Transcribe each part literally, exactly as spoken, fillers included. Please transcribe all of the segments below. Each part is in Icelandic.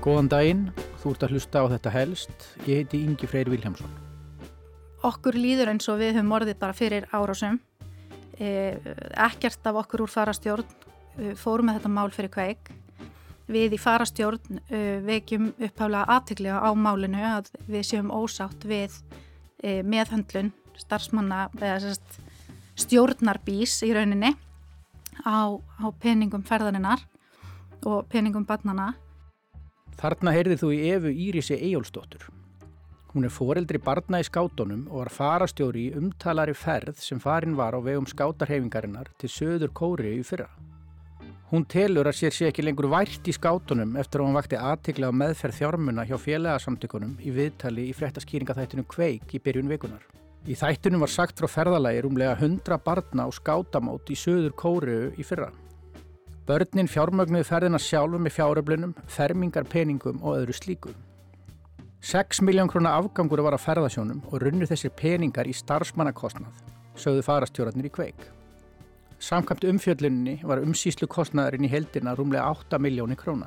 Góðan daginn, þú ert að hlusta á þetta helst. Ég heiti Ingi Freyr Vilhjálmsson. Okkur líður eins og við höfum orðið bara fyrir árásum. Eh, ekkert af okkur úr farastjórn eh, fórum með þetta mál fyrir kveik. Við í farastjórn eh, vekjum upphaflega athygli á málinu að við séum ósátt við eh, meðhöndlun starfsmanna eða sérst, stjórnarbís í rauninni á, á peningum ferðarinnar og peningum barnanna. Þarna heyrðir þú í Evu Írisi Eyjólfsdóttur. Hún er foreldri barna í skátunum og var farastjóri í umtalari ferð sem farin var á vegum skátarhefingarinnar til Suður Kóreu í fyrra. Hún telur að sér sé ekki lengur vært í skátunum eftir að hún vakti athygli á meðferð fjármuna hjá félagasamtökunum í viðtali í fréttaskýringaþættinum Kveik í byrjun vikunar. Í þættinum var sagt frá ferðalagi rúmlega hundrað barna á skátamót í Suður Kóreu í fyrra. Börnin fjármögnuðu ferðina sjálfu með fjáröflunum, fermingarpeningum og öðru slíku. sex milljón króna afgangur var á ferðasjónum og runnu þessir peningar í starfsmannakostnað, sögðu farastjórarnir í Kveik. Samkvæmt umfjölluninni var umsýslukostnaðurinn í heildina rúmlega átta milljónir króna.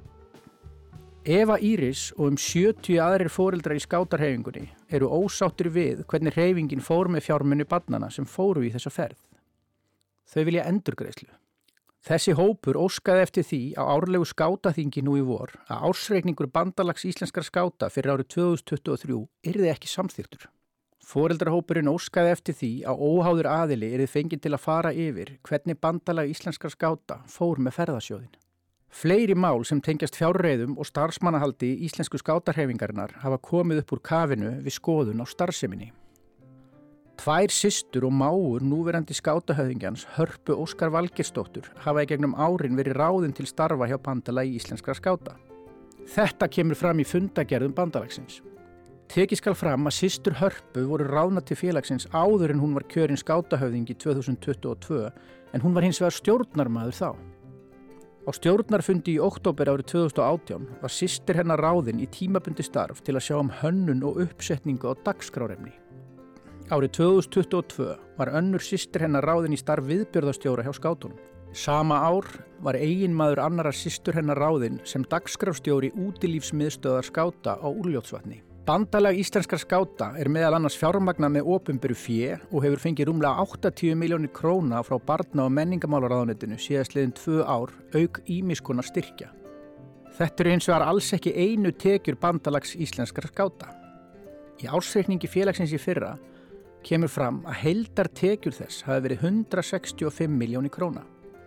Eva Íris og um sjötíu aðrir foreldrar í skátarhefingunni eru ósáttir við hvernig hreyfingin fór með fjármuni barnanna sem fóru í þessa ferð. Þau vilja endurgreiðslu. Þessi hópur óskaði eftir því á árlegu skátaþingi nú í vor að ársreikningur bandalags íslenskra skáta fyrir árið tvö þúsund tuttugu og þrjú yrði ekki samþykktur. Foreldrahópurinn óskaði eftir því að óháður aðili yrði fenginn til að fara yfir hvernig bandalag íslenskra skáta fór með ferðasjóðin. Fleiri mál sem tengjast fjárreiðum og starfsmannahaldi íslensku skátarhefingarinnar hafa komið upp úr kafinu við skoðun á starfseminni. Tvær systur og mágur núverandi skátahöfðingjans Hörpu Óskar Valgeirsdóttur hafa í gegnum árin verið ráðin til starfa hjá bandalagi íslenskra skáta. Þetta kemur fram í fundagerðum bandalagsins. Tekið skal fram að systur Hörpu voru ráðnar til félagsins áður en hún var kjörin skátahöfðingi tvö þúsund tuttugu og tvö en hún var hins vegar stjórnarmaður þá. Á stjórnarfundi í október árið tvö þúsund og átján var systir hennar ráðin í tímabundi starf til að sjá um hönnun og uppsetningu á dagskrárefni. Árið tvö þúsund tuttugu og tvö var önnur systir hennar ráðin í starf viðbjörðastjóra hjá skátunum. Sama ár var eiginmaður annarar systur hennar ráðin sem dagskrárstjóri útilífsmiðstöðvar skáta á Úlfljótsvatni. Bandalag íslenskra skáta er meðal annars fjármagnað með opinberu fé og hefur fengið rúmlega áttatíu milljónir króna frá barna- og menningamálaráðuneytinu síðastliðin tvö ár auk ýmiss konar styrkja. Þetta eru hins vegar alls ekki einu tekjur bandalags íslenskra skáta. Í ársreikningi félagsins í fyrra kemur fram að heildartekjur þess hafi verið hundrað sextíu og fimm milljónir króna.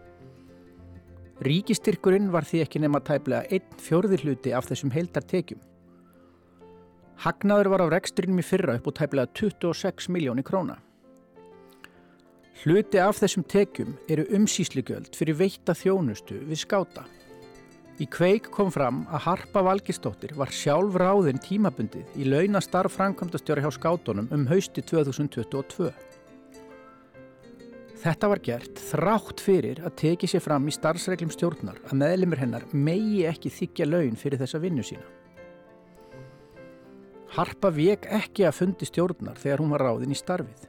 Ríkistyrkurinn var því ekki nema tæplega einn fjórði hluti af þessum heildartekjum. Hagnaður var á rekstrinum í fyrra upp á tæplega tuttugu og sex milljónir króna. Hluti af þessum tekjum eru umsýslugjöld fyrir veitta þjónustu við skáta. Í Kveik kom fram að Harpa Valgeirsdóttir var sjálf ráðin tímabundið í launastarf framkvæmdastjóra hjá skátunum um hausti tvö þúsund tuttugu og tvö. Þetta var gert þrátt fyrir að tekið sér fram í starfsreglum stjórnar að meðlimir hennar megi ekki þiggja laun fyrir þessa vinnu sína. Harpa vék ekki að fundi stjórnar þegar hún var ráðin í starfið.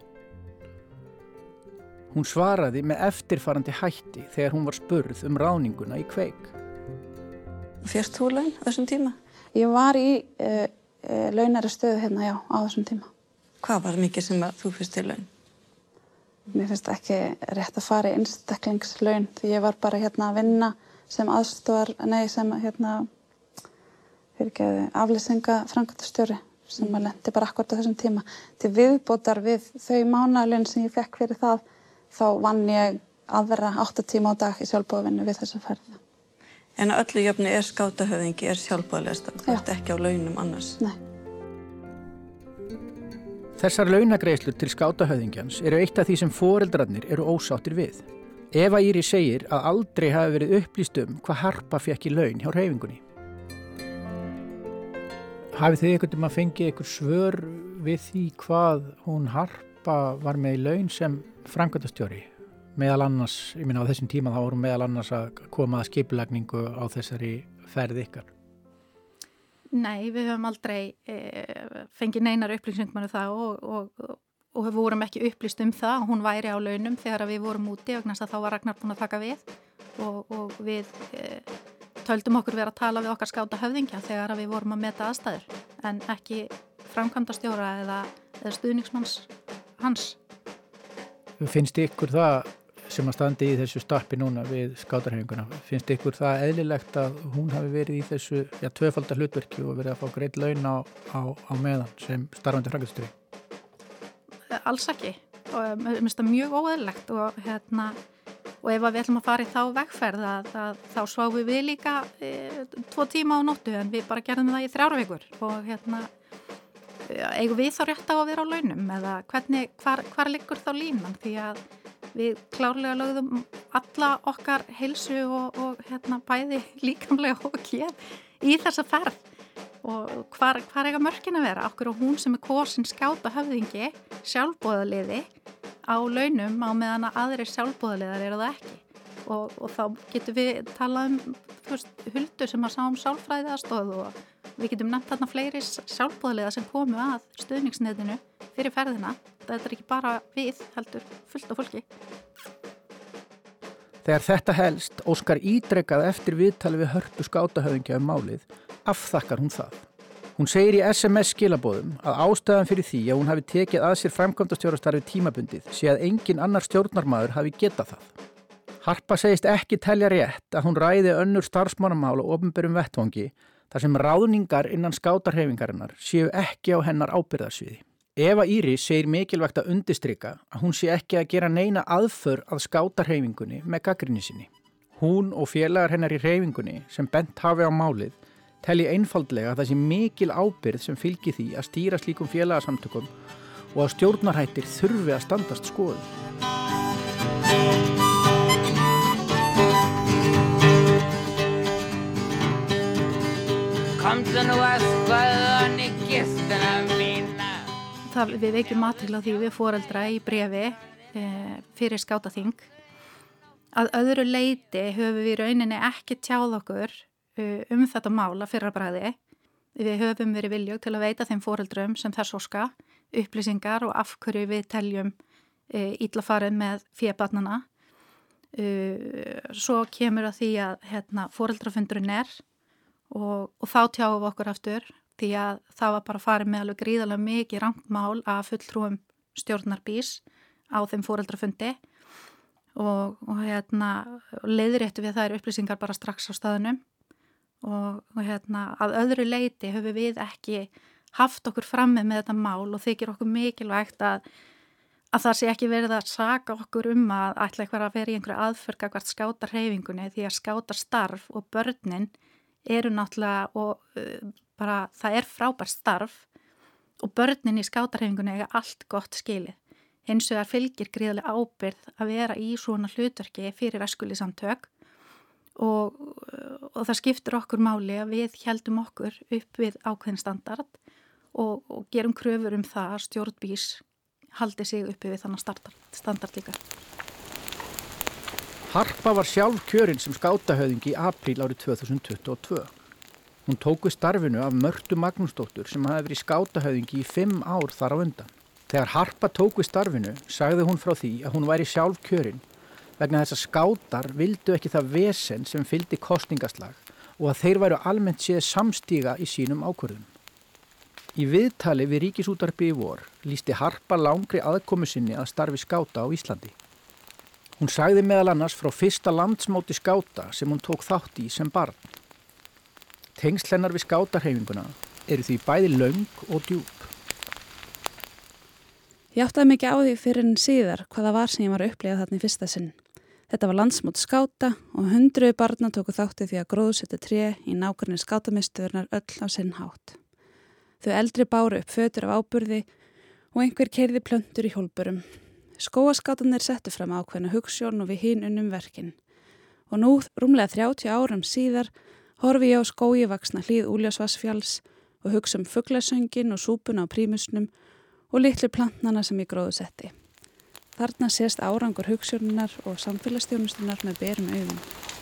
Hún svaraði með eftirfarandi hætti þegar hún var spurð um ráðninguna í Kveik. Fékkst þú laun á þessum tíma? Ég var í uh, uh, launari stöðu hérna, já, á þessum tíma. Hvað var mikið sem að þú fyrst til laun? Mér finnst ekki rétt að fara í einstaklingslaun því ég var bara hérna að vinna sem aðstofar, nei, sem hérna fyrirgeðu aflýsinga framkvæmdastjóri sem að lendi bara akkúrat á þessum tíma. Til viðbótar við þau mánaðarlaun sem ég fekk fyrir það, þá vann ég aðra átta tíma á dag í sjálfboðavinnu við þessa ferð. En að öllu jöfnu er skátahöfðingi er sjálfboðaliðastarf, þú ert ekki á launum annars. Nei. Þessar launagreiðslur til skátahöfðingjans eru eitt af því sem foreldrarnir eru ósáttir við. Eva Íris segir að aldrei hafi verið upplýst um hvað Harpa fékk í laun hjá hreyfingunni. Hafið þið einhvern veginn að fengið einhver svör við því hvað hún Harpa var með í laun sem framkvæmdastjóri? Meðal annars, ég minna á þessum tíma þá vorum meðal annars að koma að skipulagningu á þessari ferð ykkar. Nei, við höfum aldrei e, fengið neinar upplýsingum um það og, og, og við vorum ekki upplýst um það að hún væri á launum þegar við vorum úti vegna þess að þá var Ragnar búin að taka við og, og við e, töldum okkur vera að tala við okkar skáta höfðingja þegar við vorum að meta aðstæður en ekki framkvæmdastjóra eða, eða stuðningsmanns hans. Finnst ykkur það sem að standi í þessu starpi núna við skátarhreyfinguna, finnst ykkur það eðlilegt að hún hafi verið í þessu ja, tvöfaldar hlutverki og verið að fá greitt laun á, á, á meðan sem starfandi framkvæmdastjóri? Alls ekki og mér finnst það mjög óeðlilegt og, hérna, og ef við ætlum að fara í þá vegferð að, að þá sváum við líka e, tvo tíma á nóttu en við bara gerðum það í þrjár vikur og hérna eigum við þá rétt á að vera á launum eða hvernig, hvar, hvar liggur þá línan því að við klárlega lögðum alla okkar heilsu og, og hérna, bæði líkamlega og geð í þessa ferð og hvar, hvar eiga mörkin að vera okkur og hún sem er kosin skáta höfðingi sjálfboðaliði á launum á meðan að aðrir sjálfboðaliðar eru það ekki og, og þá getum við talað um veist, Huldu sem að sá um sálfræði aðstoð og við getum nefnt þarna fleiri sjálfboðaliða sem komu að stuðningsnetinu fyrir ferðina. Þetta er ekki bara við, heldur fullt af fólki. Þegar þetta helst óskar ítrekað eftir viðtali við Hörpu skátahöfðingja um málið, afþakkar hún það. Hún segir í S M S skilabóðum að ástæðan fyrir því að hún hafi tekið að sér framkvæmdastjórastarfið tímabundið sé að engin annar stjórnarmaður hafi getað það. Harpa segist ekki telja rétt að hún ræði önnur starfsmannamál og opinberum vettvangi þar sem ráðningar innan skátarhreyfingarinnar séu ekki á hennar ábyrgðarsviði. Eva Íris segir mikilvægt að undirstrika að hún sé ekki að gera neina aðför að skátarhreyfingunni með gagnrýni sinni. Hún og félagar hennar í hreyfingunni sem bent hafi á málið telji einfaldlega að það sé mikil ábyrgð sem fylgi því að stýra slíkum félagasamtökum og að stjórnarhættir þurfi að standast skoðun. Komdu nú að skoðan í gestina mína. Það, við veikjum athygli á því við foreldra í bréfi e, fyrir skátaþing. Að öðru leyti höfum við í rauninni ekki tjáð okkur e, um þetta mála fyrra bragði. Við höfum verið viljug til að veita þeim foreldrum sem þess óska upplýsingar og af hverju við teljum e, illa farið með fébarnana. E, svo kemur að því að hérna, foreldrafundurinn er og, og þá tjáum við okkur aftur því að það var bara farið með alveg gríðarlega mikið rangt mál að fulltrúum stjórnarbís á þeim foreldrafundi og, og hérna leiðréttu við þær upplýsingar bara strax á staðnum og, og hérna að öðru leyti höfum við ekki haft okkur frammi með þetta mál og þykir okkur mikilvægt að, að það sé ekki verið að saka okkur um að ætla eitthvað að vera í einhverju aðförga hvert skátarhreyfingunni því að skátarstarf og börnin eru náttúrulega og uh, bara það er frábært starf og börnin í skátarhreyfingunni eiga allt gott skilið. Hins vegar fylgir gríðarlega ábyrgð að vera í svona hlutverki fyrir æskulýðssamtök og, og það skiptir okkur máli að við héldum okkur upp við ákveðin standard og, og gerum kröfur um það að stjórnbís haldi sig uppi við þannig standard, standard líka. Harpa var sjálf kjörin sem skátahöfðingi í apríl árið tvö þúsund tuttugu og tvö. Hún tók við starfinu af Mörtu Magnúsdóttur sem hafði verið skátahöfðingi í fimm ár þar á undan. Þegar Harpa tók við starfinu sagði hún frá því að hún væri sjálf kjörin vegna þess að skátar vildu ekki það vesen sem fylgdi kosningaslag og að þeir væru almennt séð samstíga í sínum ákvörðum. Í viðtali við Ríkisútvarpið í vor lýsti Harpa langri aðkomu sinni að starfi skáta á Íslandi. Hún sagði meðal annars frá fyrsta landsmóti skáta sem hún tók þátt í sem barn. Tengsl hennar við skátarhreyfinguna eru því bæði löng og djúp. Ég áttaði mikið á því fyrir en síðar hvaða var sem ég var að upplifa þarna í fyrsta sinn. Þetta var landsmót skáta og hundruði barna tóku þátti því að gróðsetja tré í nákvæmni skátamiðstöðurnar öll á sinn hátt. Þau eldri báru upp fötur af áburði og einhver keyrði plöntur í hjólburum. Skóaskátarnir settu fram ákveðna hugsjón og við hin unnum verkin. Og nú, rúmlega þrjátíu árum síðar, horfi ég á skógi vaxna hlíð Úlfarsfjalls og hugsa um fuglasöngin og súpuna á prímusnum og litlu plantnana sem ég gróðsetti. Þarna sést árangur hugsjónunar og samfélagsþjónustunar með berum augum.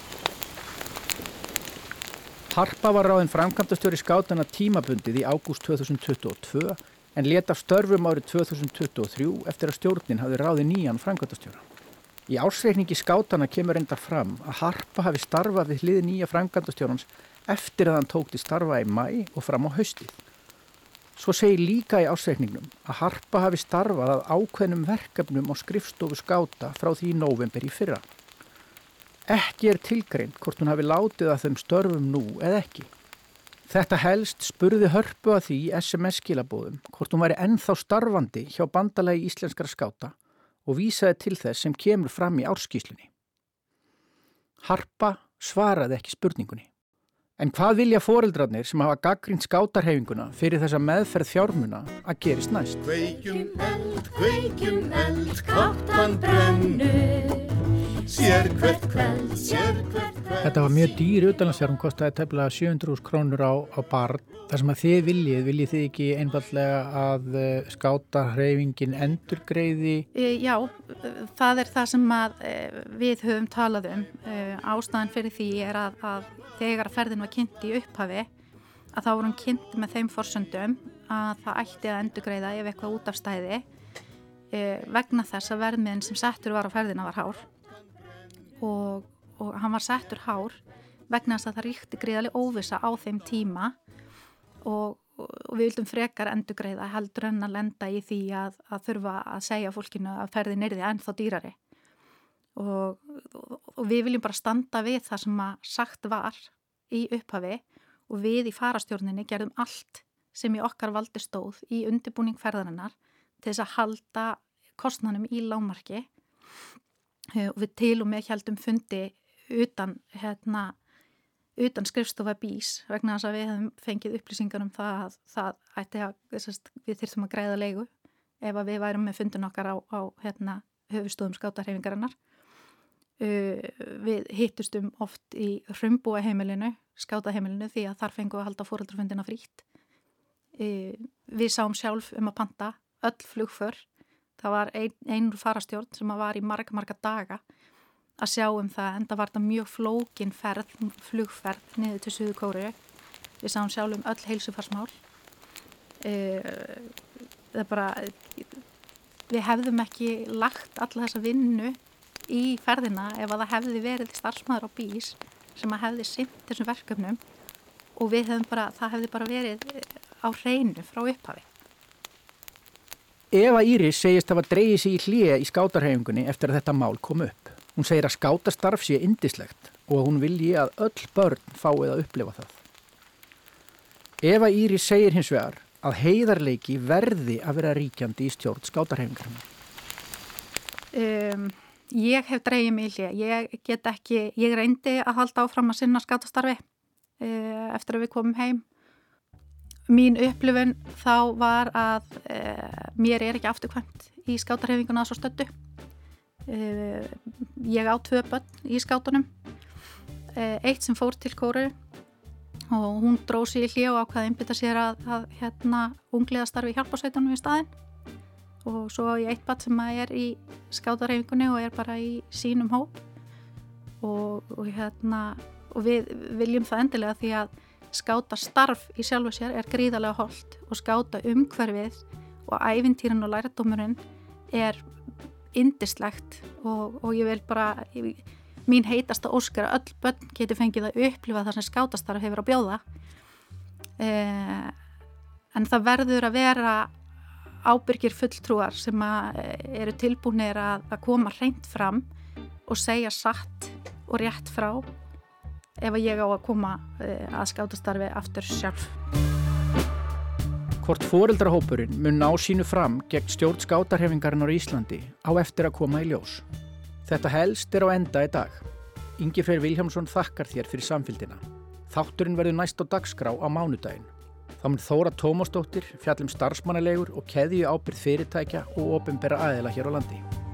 Harpa var ráðin framkvæmdastjóri skátana tímabundið í ágúst tvö þúsund tuttugu og tvö en lét af störfum árið tvö þúsund tuttugu og þrjú eftir að stjórnin hafði ráðið nýjan framkvæmdastjóra. Í ársreikningi skátana kemur reyndar fram að Harpa hafi starfað við hlið nýja framkvæmdastjórans eftir að hann tók til starfa í maí og fram á haustið. Svo segir líka í ársreikningnum að Harpa hafi starfað að ákveðnum verkefnum á skrifstofu skáta frá því í nóvember í fyrra. Ekki er tilgreint hvort hún hafi látið að þeim störfum nú eða ekki. Þetta helst spurði Hörpu að því í S M S-skilabóðum hvort hún væri ennþá starfandi hjá bandalagi íslenskra skáta og vísaði til þess sem kemur fram í ársskýrslunni. Harpa svaraði ekki spurningunni. En hvað vilja foreldrarnir sem hafa gagnrýnt skátarhreyfinguna fyrir þessa meðferð fjármuna að gerist næst? Kveikjum eld, kveikjum eld, kátan brennur, sér hvert kveld, sér hvert kveld. Þetta var mjög dýr utanlandsfjár, hún kostaði tæplega sjö hundruð þúsund krónur á, á barn. Það sem að þið viljið, viljið þið ekki einfaldlega að skátarhreyfingin endurgreiði? Já, það er það sem að við höfum talað um. Ástæðan fyrir því er að, að þegar ferðin var kynnt í upphafi að þá vorum kynnt með þeim forsöndum að það ætti að endurgreiða ef eitthvað út af stæði vegna þess að verðmiðin sem settur var á ferðina var hár og, og hann var settur hár vegna þess að það ríkti gríðarleg óvissa á þeim tíma og, og við vildum frekar endurgreiða heldur en að lenda í því að, að þurfa að segja fólkinu að ferðin yrði ennþá dýrari. Og, og við viljum bara standa við það sem að sagt var í upphafi og við í farastjórninni gerðum allt sem í okkar valdi stóð í undirbúning ferðarinnar til þess að halda kostnaðnum í lágmarki og við til og með heldum fundi utan, hérna, utan skrifstofa bís vegna þess að við hefum fengið upplýsingar um það að það ætti að við þyrftum að græða leigu ef að við værum með fundin okkar á, á hérna, höfuðstöðum skátarhreyfingarinnar. Uh, við hittustum oft í Hrumbúaheimilinu, skátaheimilinu því að þar fengum við að halda foreldrafundina frítt. Uh, við sáum sjálf um að panta öll flugför. Það var ein, einur farastjórn sem var í marga, marga daga að sjá um það en það var þetta mjög flókin ferð, flugferð niður til Suður Kóreu. Við sáum sjálf um öll heilsufarsmál. Uh, það bara, við hefðum ekki lagt alla þessa vinnu í ferðina ef að það hefði verið starfsmaður á bís sem að hefði sinnt þessum verkefnum og við hefðum bara, það hefði bara verið á hreinu frá upphafi. Eva Íris segist hafa dregið sig í hlé í skátarhreyfingunni eftir að þetta mál kom upp. Hún segir að skátastarf sé yndislegt og að hún vilji að öll börn fáið að upplifa það. Eva Íris segir hins vegar að heiðarleiki verði að vera ríkjandi í stjórn skátarhreyfingarinnar. Um, Ég hef dreigið mig í hlé. Ég get ekki, ég reyndi að halda áfram að sinna skátastarfi eh, eftir að við komum heim. Mín upplifun þá var að eh, mér er ekki afturkvæmt í skátarhreyfinguna að svo stöddu. Eh, ég á tvö börn í skátunum. Eh, eitt sem fór til Kóreu og hún dró sig í hlé og ákvaði einbytta sér að, að hérna ungliðastarfi í hjálparsveitunum í staðinn. Og svo ég eitt barn sem er í skátarhreyfingunni og er bara í sínum hóp og, og, hérna, og við viljum það endilega því að skátastarf í sjálfu sér er gríðarlega hollt og skáta umhverfið og ævintýrin og lærdómurinn er yndislegt og, og ég vil bara, ég, mín heitasta óskar að öll börn geti fengið að upplifa það sem skátastarf hefur að bjóða eh, en það verður að vera ábyrgir fulltrúar sem eru tilbúnir að, að koma hreint fram og segja satt og rétt frá ef að ég á að koma að skátastarfi aftur sjálf. Hvort foreldrahópurinn mun ná sínu fram gegn stjórn skátarhreyfingarinnar á Íslandi á eftir að koma í ljós. Þetta helst er á enda í dag. Ingi Freyr Vilhjálmsson þakkar þér fyrir samfylgdina. Þátturinn verður næst á dagskrá á mánudaginn. Þá mun Þóra Tómasdóttir fjalla um starfsmannaleigur og keðju ábyrgð fyrirtækja og opinbera aðila hér á landi.